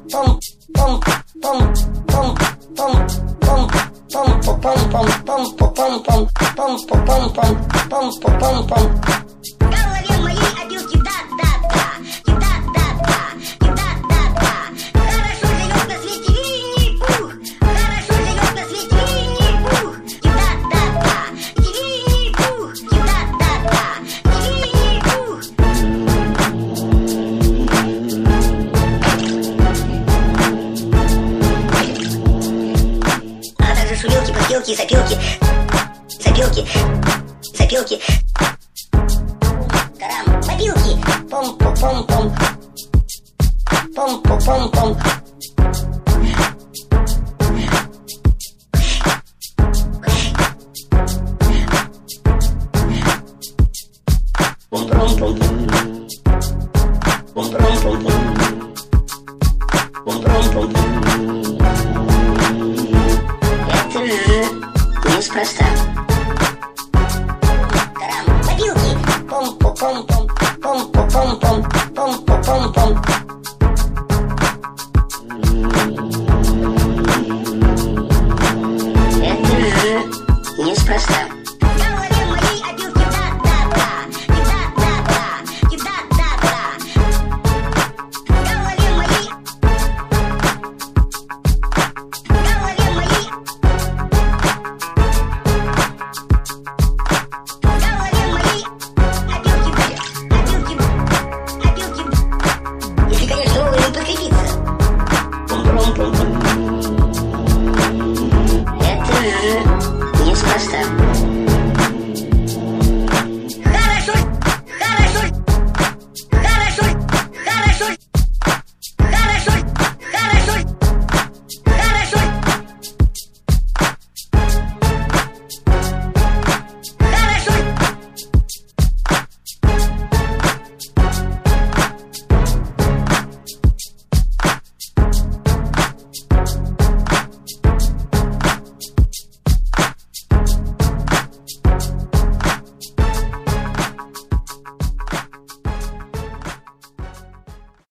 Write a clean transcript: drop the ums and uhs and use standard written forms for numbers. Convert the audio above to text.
голове моей опилки да-да-да, да-да-да, да-да-да. Хорошо живет на свете Винни-Пух, хорошо живет на свете Винни-Пух, да-да-да, Винни-Пух, да-да-да, Винни-Пух. А также шумелки, пыхтелки и сопелки, запелки, тарам, мобилки, пом-пом-пом-пом, пом-пом-пом-пом. Пом-пом-пом-пом, пом-пом-пом-пом, пом-пом-пом-пом.